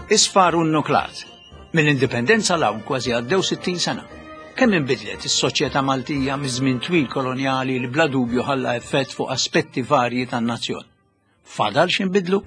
Isfar u nnuklat. Mill-indipendenza l-hawn kważi għaddew 60 sena. Kemm inbidlet is-soċjetà Maltija miż-żmien twil kolonjali li bla dubju ħalla effett fuq aspetti varji tan-nazzjon. Fadal x'inbidlu?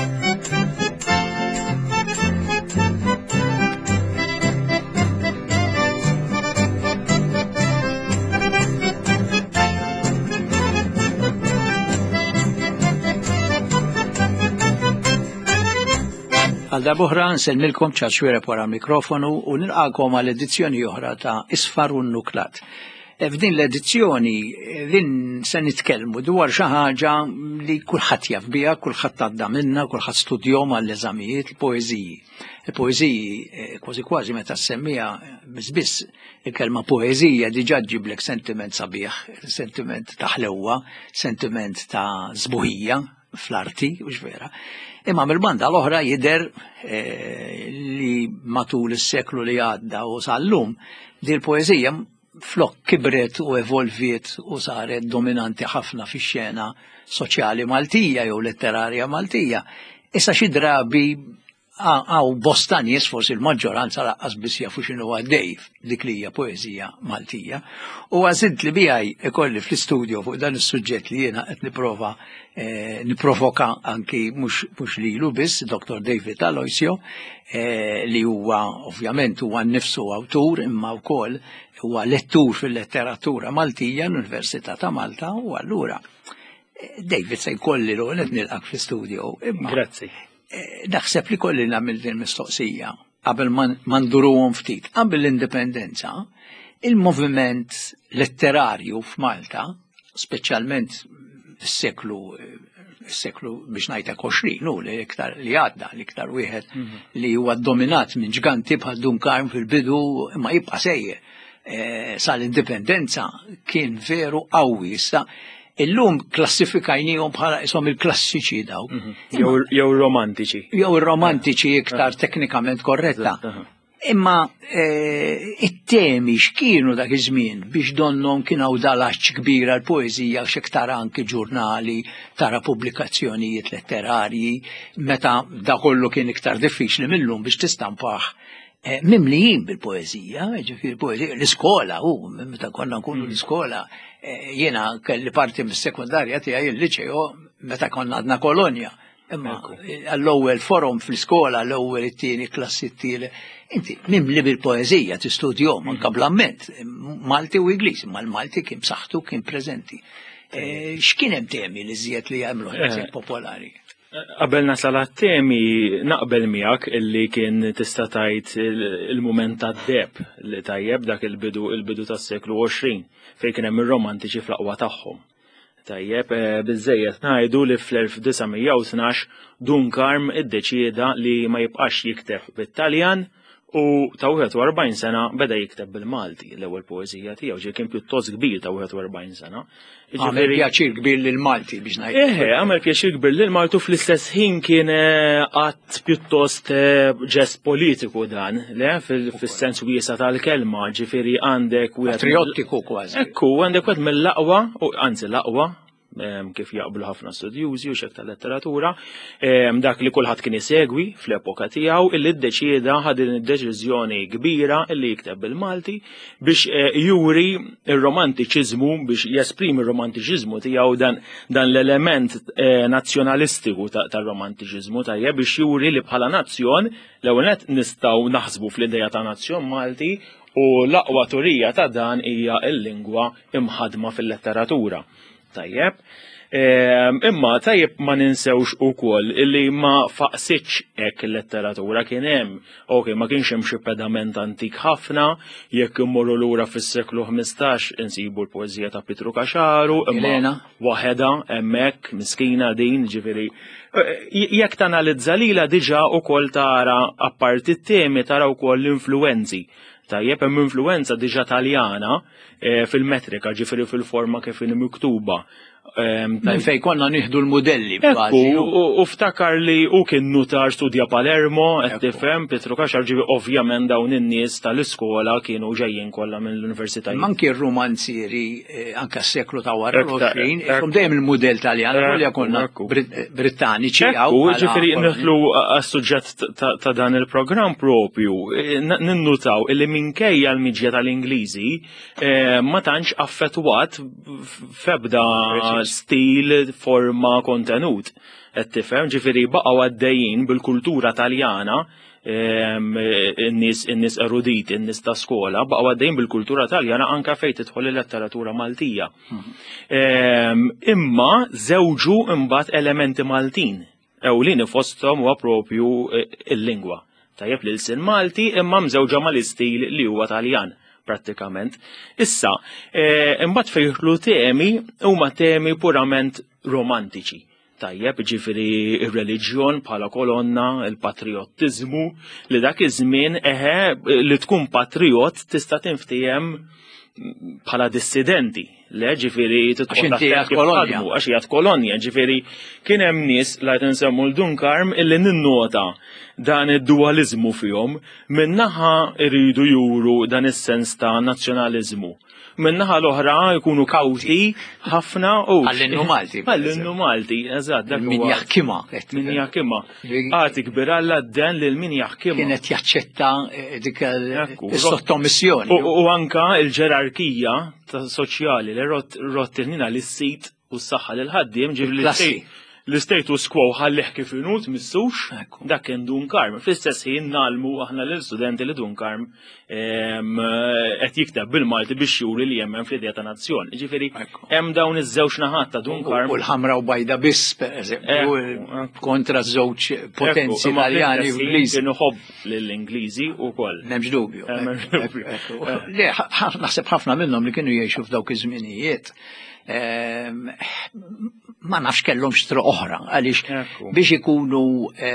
Għal darbohra nsellmilkom ċaċwera wara mikrofonu u nilqakom għal edizzjoni oħra ta' Isfar u nnuklat. F'din l-edizzjoni se nitkellmu dwar xi ħaġa li kulħadd jaf biha, kulħadd għadda minnha, kulħadd studjom għall-eżamijiet, il-poeżiji. Il-poeżiji kważi meta semmija biss il-kelma poeżija diġà ġiblek sentiment sabiħ, sentiment ta' ħlewwa, sentiment ta' żbuħija fl-arti, mhux vera. Imma mill-banda l-oħra jidher li matul is-seklu li għadda u sal-lum di l-poeżija flok kibret u evolviet u saret dominanti ħafna fix-xena soċjali Maltija jew letterarja Maltija. Issa xi drabi għaw bosta nies forsi l-maġġoranza laqqas biss jafu x'inhu għaddej dik li hija poeżija Maltija. U għażilt li bijaj ikolli fl-istudju fuq dan is-suġġett li jiena qed niprovoka anki mhux lilu biss, Dr. David Aloisio, li huwa ovvjament huwa nnifsu awtur imma wkoll huwa lettur fil-letteratura Maltija l-Università ta' Malta u allura David se jkolli l nilqak fl-istudju. Grazzi. Naħseb li kolli nagħmel din mistoqsija qabel ma nduruhom ftit. Qabel l-indipendenza, il-moviment letterarju f'Malta, speċjalment is-seklu biex ngħidlek 20 l-iktar li għadda, l-iktar wieħed li huwa dominat minn ġganti bħal Dunkarm fil-bidu imma jibqa' sejjer sal-indipendenza kien veru qawwi. Illum klassifikajnijhom bħala ishom il-klassiċi daw. Jew romantiċi. Jew romantiċi iktar teknikament korretta. Imma it-temi x'kienu dak iż-żmien biex donnom kien hawn dalaċ kbira l-poeżija x'iktar anki ġurnali tara pubblikazzjonijiet letterarji meta da kollu kien iktar diffiċli millum biex tistampaħ mimlijin bil-poeżija, ġifieri poeżija l-iskola meta konna nkunu l-iskola jiena kelli parti mis-sekundarja tiegħi il-liċeo meta konna għadna kolonja. Imma l-ewwel forum fl-iskola, l-ewwel it-tieni klassi t-tieni. Inti mimli bil-poeżija tistudjhom anke bl-amment Malti u Ingliż, imma l-Malti kien b'saħħtu kien preżenti. X'kien hemm temi li żjed li jagħmlu popolari? Qabel nasal għat-temi naqbel miegħek illi kien tista' tgħid il-mument tad-deb li tajjeb dak il-bidu tas-seklu 20 fejn kien hemm ir-romantiċi fl-aqwa tagħhom. Tajjeb biżżejjed ngħidu li fl-1912 Dunkarm iddeċieda li ma jibqax jikteb bit-Taljan u ta' 41 sena beda jikteb bil-Malti l-ewwel poeżija tiegħu ġie kien pjuttost kbir ta' 41 sena. Għamel pjaċir kbir lil-Malti biex ngħid. Għamel pjaċir kbir lil-Malti u fl-istess ħin kien qatt pjuttost ġest politiku dan, fis-sens wiesa tal-kelma, ġifieri għandek wieħed patriottiku kważi. Ekku għandek wieħed mill-aqwa, anzi l-aqwa, kif jaqblu ħafna studjużi u xek tal-letteratura, dak li kulħadd kien isegwi fl-epoka tiegħu illi ddeċieda ħad id-deċiżjoni kbira illi jikteb bil-Malti biex juri ir-romantiċiżmu biex jesprimi ir-romantiċiżmu tiegħu dan l-element nazzjonalistiku tar-romantiċiżmu tajjeb biex juri li bħala nazzjon l-ewwel nett nistgħu naħsbu fl-idea ta' nazzjon Malti u l-aqwa turija ta' dan hija l-lingwa imħadma fil-letteratura. Tajjeb, imma tajjeb ma ninsewx ukoll illi ma faqsitx hekk il-letteratura kien hemm, ma kienx hemm xi pedament antik ħafna, jekk immorru lura fis-seklu 15 insibu l-poeżija ta' Pietru Kaxaru, imma waħedha hemmhekk miskina din ġifieri. Jekk tanalizza lilha diġà ukoll tara apparti t-temi tara wkoll l-influenzi. Tajjeb hemm influenza diġà Taljana fil-metrika ġifieri fil-forma kif inhi miktuba. Minn fejn konna nieħdu l-modelli kważi. U ftakar li u kien nutar studja Palermo, qed tifhem, Pietro Kaxar ġibi ovvjament dawn in-nies tal-iskola kienu ġejjin kollha mill-università. Manki r-romanzieri anke s-seklu ta' wara l-20, dejjem il-mudell Taljan, kolja konna Brittaniċi. Ġifieri nidħlu għas-suġġett ta' dan il-programm propju, ninnutaw illi minkejja l-miġja tal-Ingliżi ma tantx affettwat f'ebda stil, forma, kontenut. Qed tifhem, ġifieri baqgħu għaddejjin bil-kultura Taljana, in-nies eruditi, in-nies ta' skola, baqgħu għaddejjin bil-kultura Taljana anke fejn tidħol il-letteratura Maltija. Imma żewġu imbagħad elementi Maltin. Ewlieni fosthom huwa propju il-lingwa. Tajjeb li l-sin Malti imma mżewġa mal-istil li huwa Taljan. Prattikament. Issa, imbagħad fejħlu temi huma temi purament romantiċi. Tajjeb, ġifieri ir-reliġjon bħala kolonna, il-patriottiżmu, li dak iż-żmien li tkun patriot tista' tinftiem bħala dissidenti. Le, ġifieri għax hija kolonja, ġifieri kien hemm nies li qed insemmu l-Dunkarm illi ninnota dan id-dualizmu fihom, minnaħa iridu juru dan is-sens ta' nazzjonaliżmu. Minnaħa l-oħra jkunu kawti ħafna għall-innu Malti. Għall-innu Malti, eżatt. Min jaħkima. Min jaħkima. Għati kbir għall-adden li l-min jaħkima. Kienet jaċċetta dik il-sottomissjoni. U anka il-ġerarkija soċjali li rottinina l-sit u s-saħħa l-ħaddiem ġib l-status quo ħallih kif inut missux, dak kien Dunkarm. Fl-istess ħin nagħlmu aħna l-istudenti li Dunkarm qed jikteb bil-Malti biex juri li hemm fl-idea ta' nazzjon. Ġifieri hemm dawn iż-żewġ naħat ta' Dunkarm. U l-ħamra u bajda biss pereżempju kontra żewġ potenzi Taljani u Ingliżi. Kienu ħobb lill-Ingliżi wkoll. M'hemmx dubju. Naħseb ħafna minnhom li kienu jgħixu f'dawk iż-żminijiet ma nafx kellhom xtra oħra għaliex biex ikunu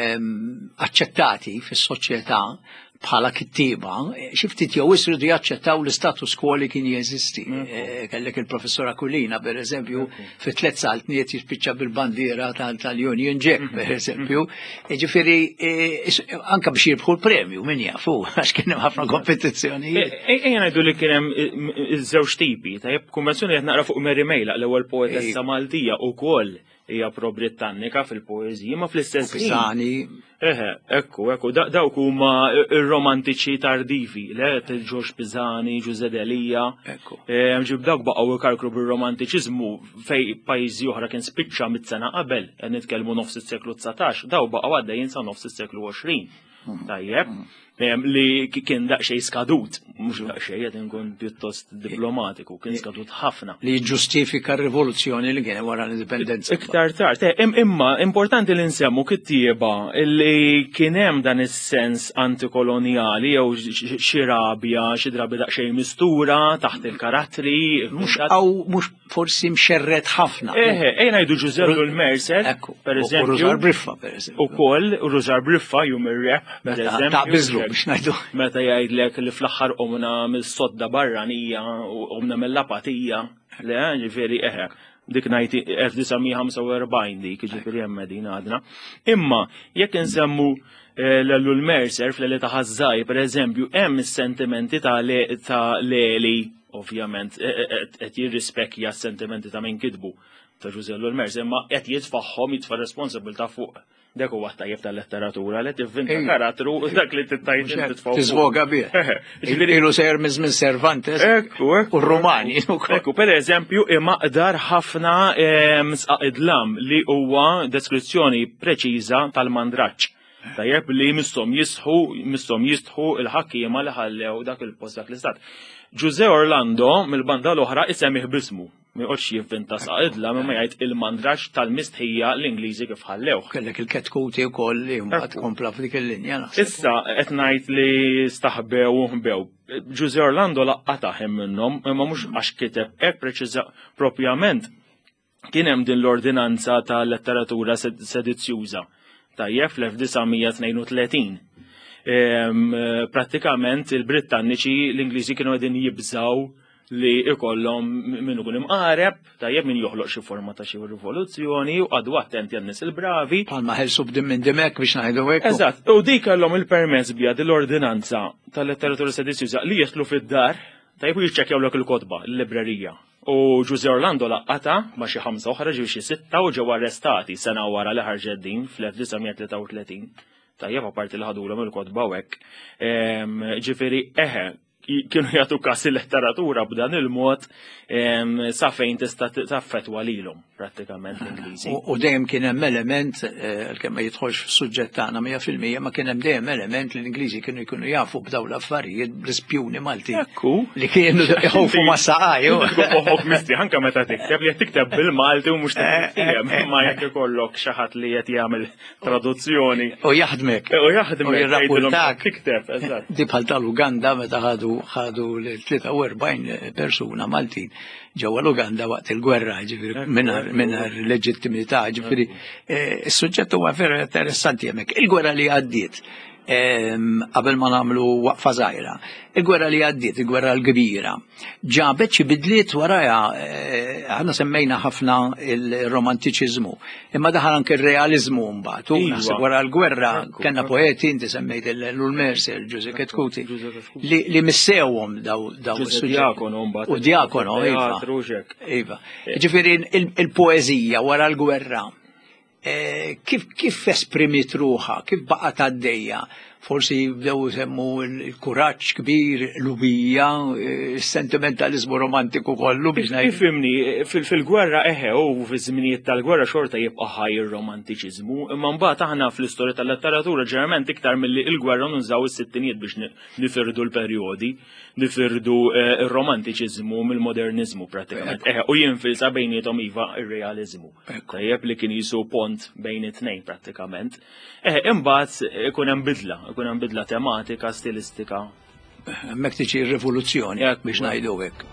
aċċettati fis-soċjetà bħala kittieba, xi ftit jew isridu jaċċettaw l-status quo li kien jeżisti. Kellek il-professor Akulina, pereżempju, fi 3 saltniet jispiċċa bil-bandiera tal-Union Jack, pereżempju. Ġifieri anke biex jirbħu l-premju min jafu għax kien hemm ħafna kompetizzjonijiet. Ejja ngħidu li kien hemm iż-żewġ tipi, tajjeb konvenzjoni qed naqra fuq Mary Mejla, l-ewwel poetessa Maltija wkoll hija pro-Britannika fil-poeżija, ma fl-istess Pisani. Ekku, dawk huma ir-romantiċi tardivi, George Pisani, Giuseppe Delia. Ġib dawk baqgħu ikarkru bir-romantiċiżmu fej pajjiżi oħra kien spiċċa mit-sena qabel, qed nitkellmu nofs is-seklu 19, daw baqgħu għaddejjin sa nofs is-seklu 20. Tajjeb. Li kien daqxej skadut, mux daqxej qed inkun pjuttost diplomatiku, kien skadut ħafna. Li ġustifika r-rivoluzzjoni li kien wara l-indipendenza. Iktar tard, imma importanti li nsemmu kittieba li kien hemm dan is-sens antikolonjali jew xi rabja, xi drabi daqxej mistura taħt il-karattri. Mhux forsi mxerred ħafna. Ngħidu Giuseppe l-Mercer, pereżempju. Rużar Briffa, pereżempju. Ukoll Rużar Briffa jum ir-rep, pereżempju. Meta jgħidlek li fl-aħħar qomna mis-sodda barranija u qomna mill-lapatija, le ġifieri dik ngħid 1945 dik ġifieri hemm din għadna. Imma jekk insemmu l-Mercer fl-li ta' Ħażaj, pereżempju, hemm is-sentimenti ta' Leli, ovvjament, qed jirrispekja s-sentimenti ta' min kitbu ta' Giuseppe l-Mercer, imma qed jitfaħħom jitfa' responsabilta' fuq dak huwa tajjeb tal-letteratura li tivvinta karattru dak li tittajt titfgħu. Tiżvoga bih. Ilu sejr minn Cervantes u r-Rumani. Ekku, pereżempju, imaqdar ħafna msaqidlam li huwa deskrizzjoni preċiża tal-mandraċ. Tajjeb li mistom jistħu il-ħakkiema li ħallew dak il-post dak l-istat. Giuseppe Orlando mill-banda l-oħra isemmih bismu. Ma jqgħodx jivvinta saqidla ma jgħid il-mandrax tal-mistħija l-Ingliżi kif ħallew. Kellek il-ketkuti wkoll li mbagħad kompla f'dik il-linja. Issa qed ngħid li staħbew u ħbew. Giuseppe Orlando laqqataħem minnhom imma mhux għax kiteb hekk preċiża propjament. Kien hemm din l-ordinanza tal-letteratura sedizzjuża. Tajjeb fl-1932. Prattikament il-Brittaniċi l-Ingliżi kienu qegħdin jibżaw li ikollhom min ikun imqareb, tajjeb min joħloq xi forma ta' xi rivoluzzjoni u għadu attenti għan-nies il-bravi. Bħalma ħelsu b'dim minn dimek biex ngħidu hekk. Eżatt, u dik kellhom il-permess bija l-ordinanza tal-letteratura sedizjuża li jitlu fid-dar, tajjeb u jiċċekkjawlek il-kotba, il-librerija. U Giuseppe Orlando laqqata ma' xi 5 oħra ġew xi 6 u ġew arrestati sena wara li ħarġet din fl-1933. Tajjeb apparti li ħadulhom il-kotba hekk. Ġifieri kienu jagħtu każ il-letteratura b'dan il-mod sa fejn tista' taffettwa lilhom prattikament l-Ingliżi. U dejjem kien hemm element kemm ma jidħolx fis-suġġett tagħna 100% ma kien hemm dejjem element li l-Ingliżi kienu jkunu jafu b'dawn l-affarijiet bl-ispjuni Malti. Li kienu jħofu ma' saqaj. Moħħok misti anke meta tikteb li qed tikteb bil-Malti u mhux tikteb ma jekk ikollok xi ħadd li qed jagħmel traduzzjoni. U jaħdmek. U jaħdmek jirrapportak. Tikteb, eżatt. Di bħal tal-Uganda meta ħadu l-43 persuna Maltin ġewwa l-Uganda waqt il-gwerra ġifieri mingħajr leġittimità ġifieri is-suġġett huwa vera interessanti hemmhekk. Il-gwerra li għaddiet qabel ma nagħmlu waqfa żgħira. Il-gwerra li għaddiet, il-gwerra l-kbira, ġabet xi bidliet warajha aħna semmejna ħafna il-romantiċiżmu, imma daħal anke ir-realiżmu mbagħad. U naħseb wara l-gwerra kellna poeti inti semmejt l-Ul Mercer, Giuseppe Ketkuti, li missewhom daw is-suġġett. U Diakono, iva. Ġifieri il-poeżija wara l-gwerra kif esprimit ruħa, kif baqgħet għaddejja, forsi bdew semmu l-kuraġġ kbir, l-ubija, is-sentimentalizmu romantiku kollu biex ngħid. Ifhimni, fil-gwerra u fiż-żminijiet tal-gwerra xorta jibqa' ħaj ir-romantiċiżmu, imma mbagħad aħna fl-istorja tal-letteratura ġeneralment iktar milli l-gwerra nużaw is-sittinijiet biex nifirdu l-perjodi, nifirdu ir-romantiċiżmu mill-modernizmu prattikament. U jinfilsa bejniethom iva ir-realiżmu. Tajjeb li kien jisu pont bejn it-tnejn prattikament. Imbagħad ikun hemm bidla tematika, stilistika. Hemmhekk tiġi r-rivoluzzjoni biex ngħidu hekk.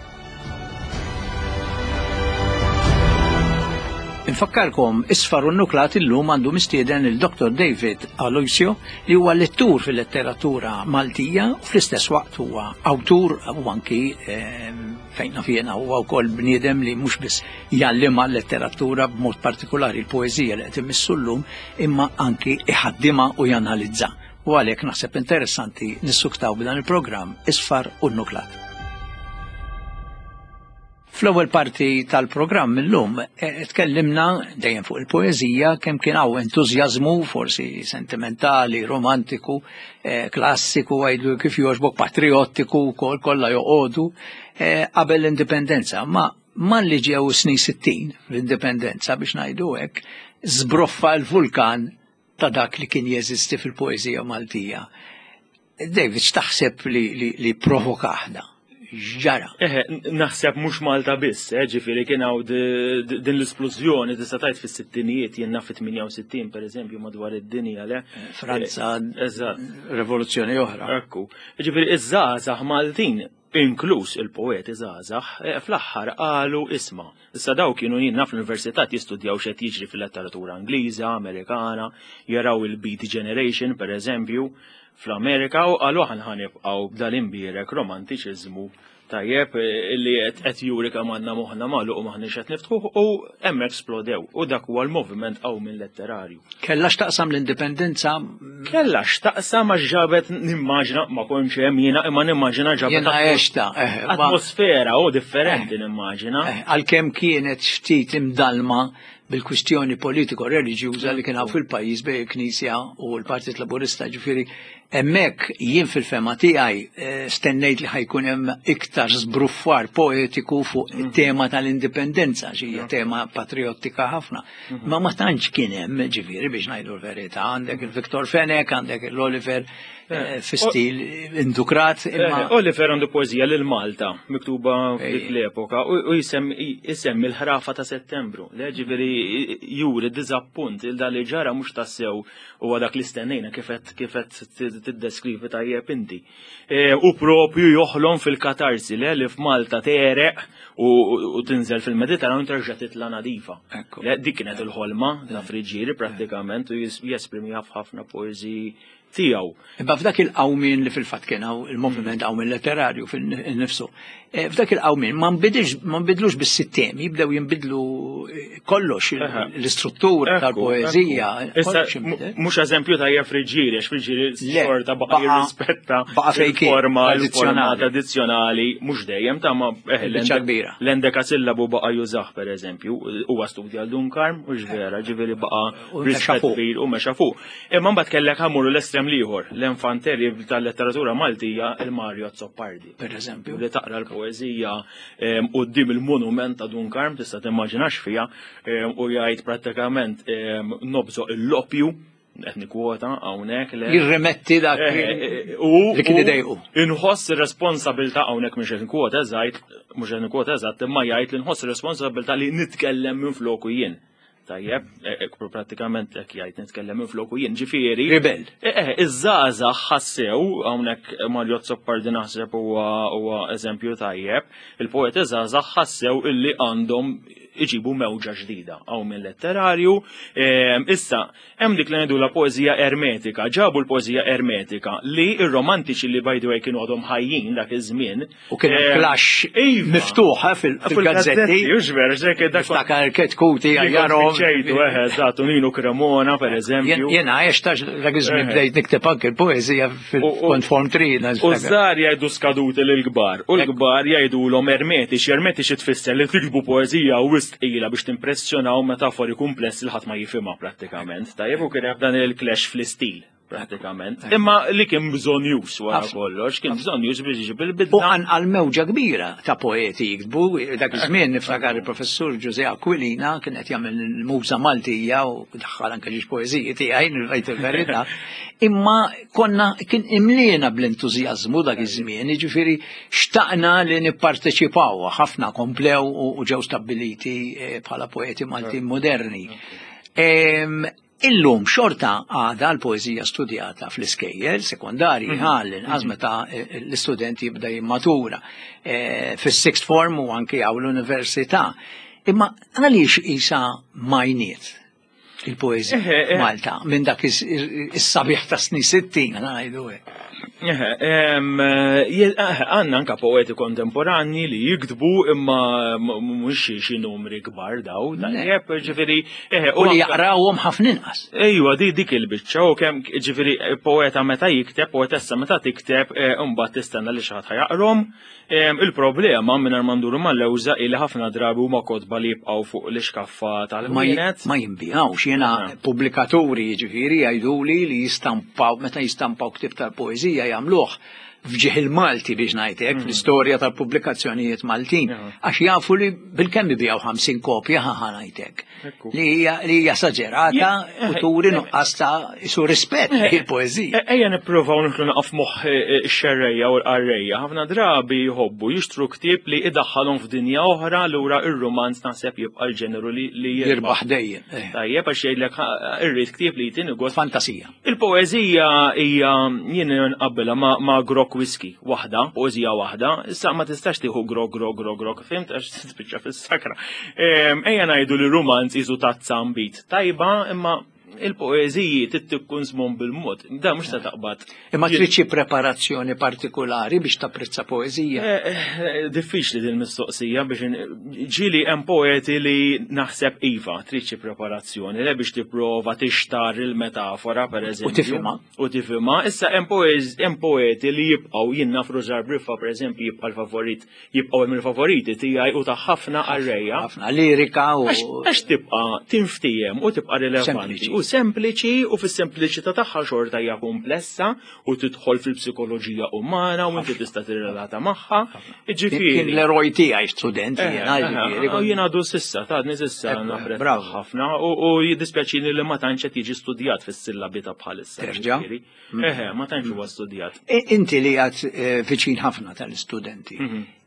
Infakkarkom, Isfar u Nuklat illum għandu mistieden il-Dr. David Aloisio li huwa lettur fil-letteratura Maltija u fl-istess waqt huwa awtur u anki fejn nafjena huwa wkoll bniedem li mhux biss jgħallima l-letteratura b'mod partikolari l-poeżija li qed immissu llum imma anki iħaddimha u janalizza. U għalhekk naħseb interessanti nissuktaw b'dan il-programm Isfar u Nuklat. Fl-ewwel parti tal-programm illum tkellimna dejjem fuq il-poeżija kemm kien hawn entużjażmu forsi sentimentali, romantiku, klassiku għajdu kif jogħġbok patriottiku wkoll kollha joqogħdu qabel l-indipendenza. Ma li ġew snin 60 l-indipendenza biex ngħidu hekk żbroffa l-vulkan ta' dak li kien jeżisti fil-poeżija Maltija. David, x'taħseb li provokaħda? Ġara. Naħseb mhux Malta biss, ġifieri kien hawn din l-esplużjoni tista' tgħid fis-sittinijiet jien naf fit-68 pereżempju madwar id-dinja le. Franza, rivoluzzjoni oħra. Ekku. Ġifieri iż-żgħażagħ Maltin, inkluż il-poeti żgħażagħ, fl-aħħar qalu isma'. Issa daw kienu jien naf l-università jistudjaw x'qed jiġri fil-letteratura Ingliża, Amerikana, jaraw il-Beat Generation pereżempju fl-Amerika u qalu aħna ħanibqgħu b'dal-imbierek romantiċiżmu tajjeb li qed juri kemm għandna moħħna magħluq u maħniex qed niftħuh u hemm esplodew u dak huwa l-moviment qawmi letterarju. Kellha x'taqsam l-indipendenza? Kellha x'taqsam għax ġabet nimmaġina ma kontx hemm jiena imma nimmaġina ġabet atmosfera u differenti nimmaġina. Għalkemm kienet ftit imdalma bil-kwistjoni politiko-reliġjuża li kien hawn fil-pajjiż bejn il-Knisja u l-Partit Laburista ġifieri hemmhekk jien fil-fema tiegħi stennejt li ħajkun hemm iktar żbruffar poetiku fuq it-tema tal-indipendenza xi hija tema patriottika ħafna. Ma tantx kien hemm ġifieri biex ngħidu l-verità għandek il-Viktor Fenek, għandek l-Oliver fi stil indukrat. Oliver għandu poeżija lil Malta miktuba f'dik l-epoka u jisemmi l-ħrafa ta' Settembru. Ġifieri juri d-diżappunt il li ġara mhux tassew huwa dak li stennejna kif qed tiddeskrivi tajjeb inti. U propju joħlom fil-katarsi li f'Malta tereq u tinżel fil-Mediterran u terġa' titla' nadifa. Dik kienet il-ħolma ta' Friġieri prattikament u jesprimi ħafna poeżiji tiegħu. Imma f'dak il-qawmin li fil-fatt kien il-moviment qawmin letterarju fil-nifsu. F'dak il-qawmin ma nbidlux bis-sittem, jibdew jinbidlu kollox l-istruttura tal-poeżija. Mhux eżempju tajjeb Friġġieri, għax Friġġieri xorta baqa' jirrispetta il-forma tradizzjonali mhux dejjem ta' ma l-endeka sillabu baqa' jużah pereżempju, huwa studja l-Dunkarm mhux vera, ġifieri baqa' rispett kbir u mexa fuq. Imma mbagħad kellek ħammuru l-estrem ieħor, l-infanteri tal-letteratura Maltija il-Mario Zoppardi. Pereżempju. Li taqra l-poeżija quddiem il-monument ta' Dunkarm tista' timmaġinax fiha u jgħid prattikament nobżoq il-lopju qed nikkwota hawnhekk jirrimetti dak li kien idejqu. Inħoss ir-responsabilità hawnhekk mhux qed nikkwota eżatt, mhux qed nikkwota eżatt, imma jgħid li nħoss ir-responsabilità li nitkellem minfloku jien. Tajjeb, prattikament jekk jgħid nitkellem minfloku jien, ġifieri. Ribel. Iż-żgħażagħ ħassew hawnhekk Mario Zoppardi naħseb huwa eżempju tajjeb, il-poet iż-żgħażagħ ħassew illi għandhom iġibu mewġa ġdida għaw minn letterarju. Issa, hemm dik li ngħidu la poeżija ermetika, ġabu l-poeżija ermetika li ir-romantiċi li by the way kienu għadhom ħajjin dak iż-żmien. U kien clash miftuħa fil-gazzetti. Jużver, ġek dak. Ftakar Ketkuti għajjarhom. ċejtu eżatt, Nino Cremona pereżempju. Jiena għax dak iż-żmien bdejt nikteb anke l-poeżija fil-Form 3. U żgħar jgħidu skaduti lill-kbar, u l-kbar jgħidulhom ermetiċi tfisser li tiktbu poeżija u ila biex timpressjonaw metafori komplessi li ħadd ma jifhimha prattikament. Tajjeb u kien hemm dan il-clash fl-istil prattikament. Imma li kien bżonn jus wara kollox, kien bżonn jus biex jiġib il-bidla. U għal mewġa kbira ta' poeti jiktbu, dak iż-żmien niftakar il-professur Giuseppe Aquilina kien qed jagħmel il-muża Maltija u daħħal anke ġiex poeżiji tiegħi nirrajt il-verità. Imma kien imliena bl-entużjażmu dak iż-żmien, jiġifieri xtaqna li nipparteċipaw, ħafna komplew u ġew stabbiliti bħala poeti Maltin moderni. Illum xorta għada l-poezija studjata fl-iskejjel sekondarji inqas meta l-istudenti jibda jimmatura fis-sixth form u anke għaw l-università. Imma għaliex isa majniet il-poezija Malta minn dak is-sabiħ ta' snin 60 ngħidu hekk. Għanna anka poeti kontemporanji li jiktbu imma mhux xi numri kbar daw, tajjeb ġifieri. U li jaqrawhom ħafna inqas. Ejwa dik il-biċċa u kemm ġifieri poeta meta jikteb, poetessa meta tikteb imbagħad tistenna li xi ħadd ħajaqrom. Il-problema mingħajr ma nduru mal-lewża li ħafna drabi huma kotba li jibqgħu fuq l-iskaffa tal-ħwienet. Ma jinbigħux jiena pubblikaturi ġifieri jgħiduli li jistampaw meta jistampaw ktieb tal-poeżija jagħmluh fġieħ il-Malti biex ngħidlek fl-istorja tal-pubblikazzjonijiet Maltin għax jafu li bil-kemm ibigħu 50 kopja ngħidlek li hija esaġerata u turi nuqqas ta' isu rispett il-poeżija. Ejja nippruvaw nidħlu naqaf moħħ ix-xerrejja u l-qarrejja. Ħafna drabi jħobbu jixtru ktieb li idaħħalhom f'dinja oħra lura ir-romanz naħseb jibqa' l-ġeneru li jirbaħ dejjem. Tajjeb għax jgħidlek irrid ktieb li jtini gost. Fantasija. Il-poeżija hija jien nqabbilha ma' grok whisky waħda, poeżija waħda, issa ma tistax tieħu grok, fimt għax tispiċċa fis-sakra. Ejja ngħidu li romanz iżu tazza mbit tajba, imma il-poeżiji tikkun żmum bil-mod, da mhux se taqbad. Imma trid xi preparazzjoni partikolari biex tapprezza poeżija. Diffiċli din mistoqsija biex ġieli hemm poeti li naħseb iva trid xi preparazzjoni le biex tipprova tixtar il-metafora pereżempju. U tifhimha. Issa hemm poeti li jibqgħu jien nafru Żarbriffa pereżempju jibqa' l-favorit, jibqgħu hemm il-favoriti tiegħi u ta' ħafna qarrejja. Ħafna lirika u għax tibqa' tinftiem u tibqa' rilevanti. Sempliċi u fis-sempliċità tagħha xorta hija komplessa u tidħol fil-psikoloġija umana u inti tista' tirrelata magħha. Ġifieri. Kien l-eroj tiegħi student jien għadu s'issa tgħadni s'issa napprezza ħafna u jiddispjaċini li ma tantx qed jiġi studjat fis-sillabi ta' bħalissa. Terġa'? Ma tantx huwa studjat. Inti li għad viċin ħafna tal-istudenti.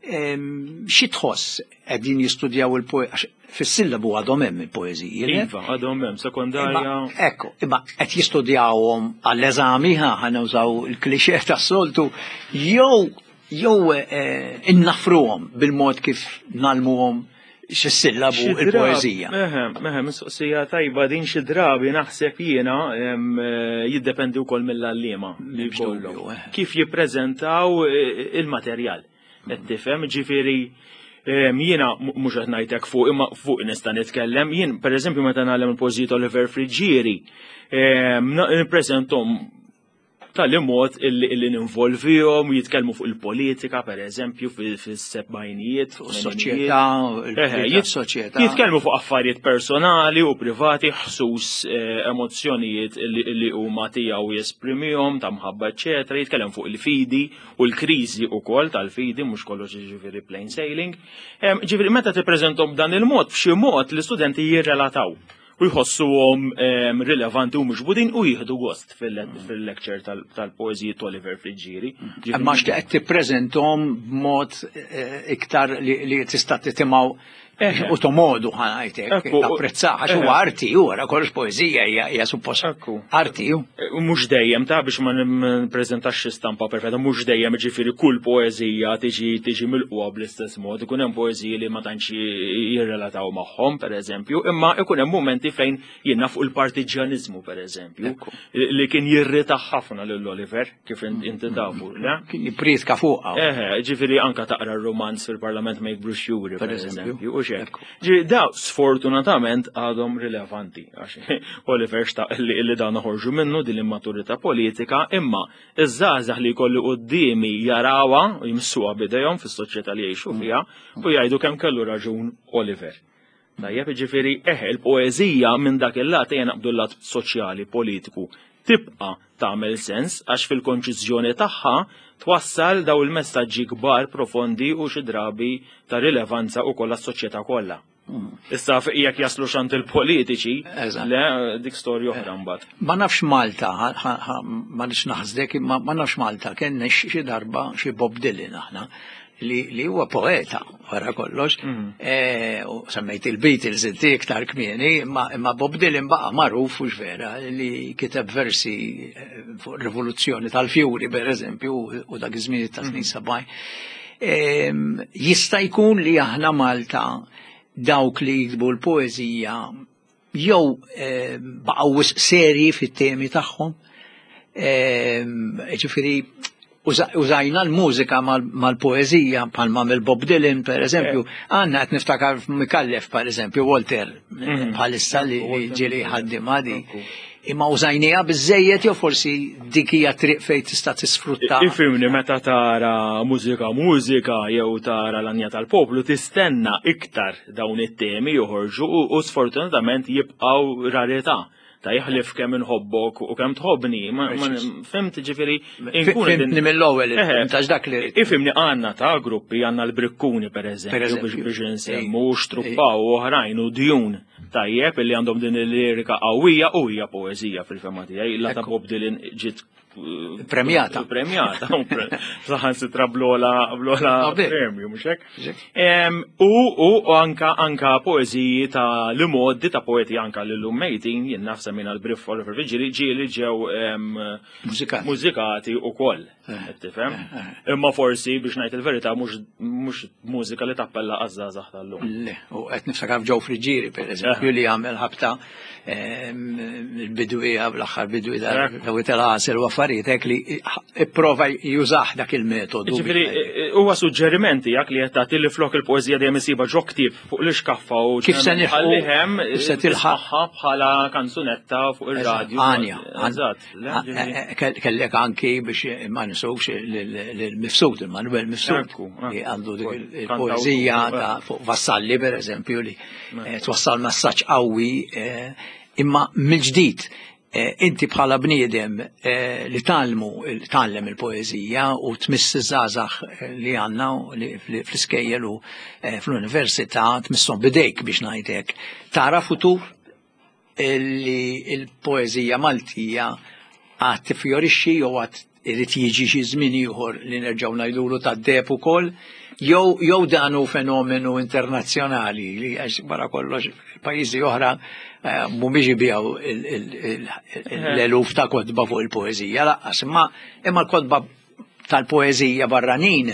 Xi tħoss qegħdin jistudjaw il-poeżija fis-sillabu għadhom hemm il-poeżiji. Iva, għadhom hemm sekondarja. Ekku, imma qed jistudjawhom għall-eżami ħanewżaw il-klixeh tas-soltu jew innafruhom bil-mod kif nalmuhom x'sillabu il-poeżija. Mistoqsija tajba din xi drabi naħseb jiena jiddependi wkoll mill-allima li jkollhom. Kif jippreżentaw il-materjal. Qed tifhem, ġifieri jiena mhux qed ngħidlek fuq imma fuq nista' nitkellem. Jien pereżempju meta nagħlem il-poeżija Oliver Frigieri nippreżenthom tal-imod illi ninvolvihom jitkellmu fuq il-politika, pereżempju fis-sebgħinijiet, soċjetà, soċjetà. Jitkellmu fuq affarijiet personali u privati, ħsus emozzjonijiet li huma tiegħu jesprimihom ta' mħabba eċetera, jitkellem fuq il-fidi u l-kriżi wkoll tal-fidi mhux kollox jiġifieri plain sailing. Ġifieri meta tippreżenthom b'dan il-mod b'xi mod l-istudenti jirrelataw u jħossuhom rilevanti u mixbudin u jieħdu gost fil-lecture tal-poeżijiet Oliver Frigieri. Imma x'qed tippreżenthom b'mod iktar li tista' titimgħu u tomodu ħanajtek, apprezzaħ, għax huwa arti, wara kollox poeżija hija suppost arti. Mhux dejjem ta' biex ma nippreżentax istampa perfetta, mhux dejjem ġifieri kull poeżija tiġi milquha bl-istess mod, ikun hemm poeżiji li ma tantx jirrelataw magħhom pereżempju, imma ikun hemm mumenti fejn jiena fuq il-partiġjaniżmu pereżempju li kien jirrita ħafna lil Oliver kif inti tafu, kien jippritka fuqha. Ġifieri anke taqra r-romanz fil-Parlament Make Brochure pereżempju. Daw sfortunatament għadhom rilevanti għax Oliver xtaq li dan ħorġu minnu din l-immaturità politika, imma iż-żgħażagħ li jkollu qudiemi jarawha u jmissuha bidejhom fis-soċjetà li jgħixu fiha u jgħidu kemm kellu raġun Oliver. Tajjeb, ġifieri il-poeżija minn dak il-lat ejja naqbdu l-lat soċjali politiku tibqa' tagħmel sens għax fil-konċiżjoni tagħha twassal daw il-messaġġi kbar profondi u xi drabi ta' rilevanza wkoll għas-soċjetà kollha. Issa jekk jaslu xant il-politiċi, le dik storja oħra mbagħad. Ma nafx Malta, ma nix naħsdek, ma nafx Malta, kien xi darba xi Bob Dylan aħna li huwa poeta wara kollox, u semmejt il-Beatles inti iktar kmieni, imma Bob Dylan baqa' magħruf u vera li kiteb versi fuq ir-rivoluzzjoni tal-fjuri pereżempju u dak iż-żmien ta' snin sabaj. Jista' jkun li aħna Malta dawk li jiktbu l-poeżija jew baqgħu serji fit-temi tagħhom, ġifieri użajna l-mużika mal-poezija bħalma mill-Bob Dylan pereżempju, għandna qed niftakar Mikallef pereżempju Walter bħalissa li ġieli ħaddim għadi. Imma użajnija biżejjed jew forsi dik hija triq fejn tista' tisfrutta. Ifhimni meta tara mużika jew tara l-anja tal-poplu tistenna iktar dawn it-temi joħorġu u sfortunatament jibqgħu rarità. Ta' jħlif kemm inħobbok u kemm tħobbni, fimt ġifieri Fimtni mill-ewwel tax dak li. Ifhimni għandna ta' gruppi għandna l-Brikkuni pereżempju biex insemmu Struppaw u oħrajn u Djun tajjeb li għandhom din il-lirika qawwija u hija poeżija fil-fema tiegħi illa ta' Bob Dylan ġiet premjata. Saħansitra blola premju, mhux hekk. U anka poeżiji ta' l-modi ta' poeti anka lil mejtin jien nafsa minn l-Briff Oliver Frigieri ġieli ġew mużikati wkoll. Tifhem? Imma forsi biex ngħid il-verità mhux mużika li tappella għażażagħ tal-lum. Le, u qed niftakar ġew Frigieri pereżempju li jagħmel ħabta il-bidwija bl-aħħar bidwi daw tal-għasel u affarijiet hekk li ipprova jużah dak il-metodu. Ġifieri huwa suġġerimenti jak li qed tagħti li flok il-poeżija dejjem isiba ġo ktieb fuq l-iskaffa u kif se ħallihem tilħaqha bħala kanzunetta fuq ir-radju. Kellek anki biex ma nisewx lill-Mifsud, il-Manuel Mifsud li għandu dik il-poeżija ta' fuq vassalli pereżempju li twassal messaġġ qawwi. Imma mill-ġdid inti bħala bniedem li tgħallem il-poeżija u tmiss iż-żgħażagħ li għandna fl-iskejjel u fl-università tmisshom bidejk biex ngħidlek. Tara futur li l-poeżija Maltija għad tifjorixxi jew għad irid jiġi xi żmien ieħor li nerġgħu ngħidulu tad-deb ukoll jew dan hu fenomenu internazzjonali li għax wara kollox pajjiżi oħra mhumiex ibijaw l-eluf ta' kotba fuq il-poeżija laqqas, imma l-kotba tal-poeżija barranin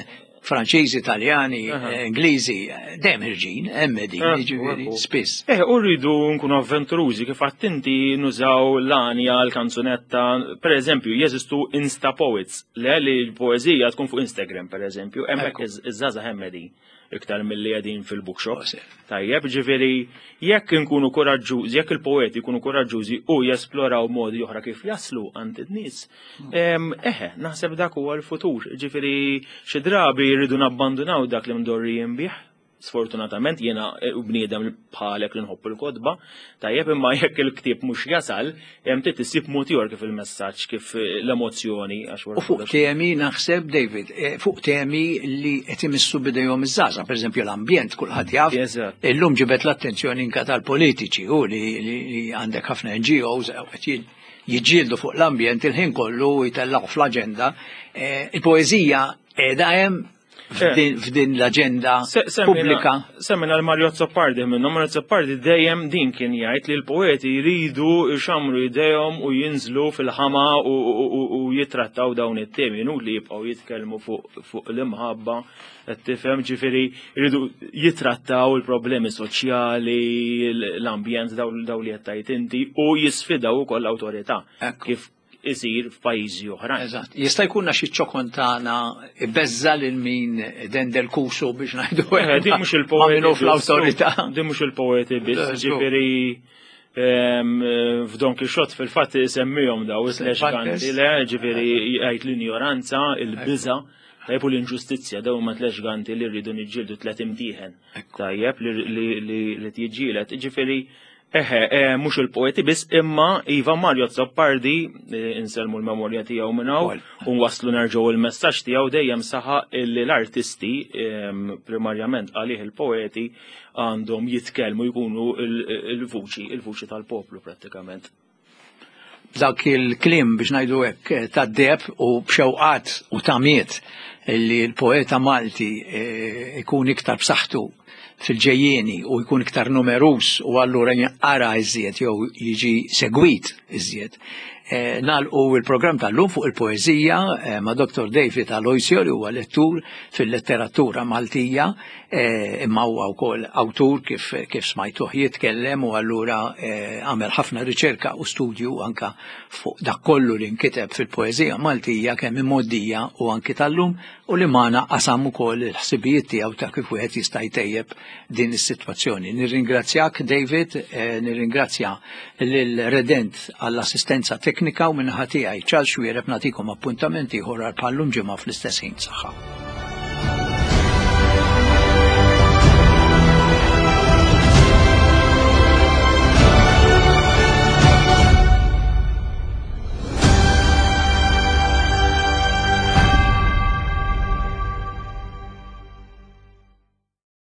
Franċiżi, Taljani, Ingliżi, dejjem ħirġin, hemm din, jiġifieri spiss. U rridu nkunu avventurużi kif qatt inti nużaw l-anja l-kanzunetta, pereżempju jeżistu Insta Poets, li l-poeżija tkun fuq Instagram pereżempju, hemmhekk iż-żgħażagħ hemm din iktar milli qegħdin fil-bookshop. Tajjeb, ġifieri jekk inkunu koraġġużi, jekk il-poeti jkunu koraġġużi u jesploraw modi oħra kif jaslu għand id-nies, naħseb dak huwa l-futur. Ġifieri xi drabi jridu nabbandunaw dak li mdorri jinbih. Sfortunatament jiena u bniedem bħalek li nħobb il-kodba, tajjeb imma jekk il-ktieb mhux jasal, hemm trid issib mod ieħor kif il-messaġġ, kif l-emozzjoni għax U fuq temi naħseb, David, fuq temi li qed imissu bidejhom iż-żgħażagħ, pereżempju l-ambjent kulħadd jaf, illum ġibet l-attenzjoni inka tal-politiċi u li għandek ħafna NGOs qed jiġġieldu fuq l-ambjent il-ħin kollu jtellgħu fl-aġenda. Il-poeżija qiegħda hemm f'din l-aġenda pubblika. Semmina l-Mario Zoppardi minnhom, Mario Zoppardi dejjem din kien jgħid li l-poeti jridu jxamru idejhom u jinżlu fil-ħama u jitrattaw dawn it-temi, nu li jibqgħu jitkellmu fuq l-imħabba, qed tifhem, ġifieri jridu jitrattaw il-problemi soċjali, l-ambjent daw li qed tgħid inti u jisfidaw ukoll l-awtorità kif isir f'pajjiżi oħra. Eżatt. Jista' jkunna xi ċokontana beżza lil min dendel kusu biex ngħidu din mhux il-poeti fl-awtorità. Din mhux il-poeti biss, ġifieri f'Don Quixote fil-fatt semmihom daw is-leġganti, ġifieri jgħid l-injoranza, il-biża' tajjeb u l-inġustizzja daw ma tleġganti li rridu niġġieldu tliet imtieħen. Tajjeb li tiġġieled, ġifieri mhux il-poeti biss imma Iva Mario Zoppardi inselmu l-memorja tiegħu minn hawn u waslu nerġgħu il-messaġġ tiegħu dejjem saħa li l-artisti primarjament għalih il-poeti għandhom jitkellmu jkunu il-vuċi tal-poplu prattikament. Dak il-klim biex ngħidu hekk tad-deb u b'xewqat u tamiet li l-poeta Malti ikun iktar b'saħħtu fil-ġejjieni u jkun iktar numerus u allura jaqara iżjed jew jiġi segwit iżjed. Nagħlqu il-programm tal-lum fuq il-poeżija ma' Dr. David Aloisio li huwa lettur fil-letteratura Maltija imma huwa wkoll awtur kif smajtuh jitkellem u allura għamel ħafna riċerka u studju anka fuq dak kollu li nkiteb fil-poeżija Maltija kemm immoddija u anki tal-lum u li magħna qasam ukoll il-ħsibijiet tiegħu ta' kif wieħed jista' jtejjeb din is-sitwazzjoni. Nirringrazzjak David, nirringrazzja lill-redent għall-assistenza teknika u minnaħa tiegħi Charles Xwiereb nagħtikom appuntamenti ieħor għal bħallum ġimgħa fl-istess ħin saħħa.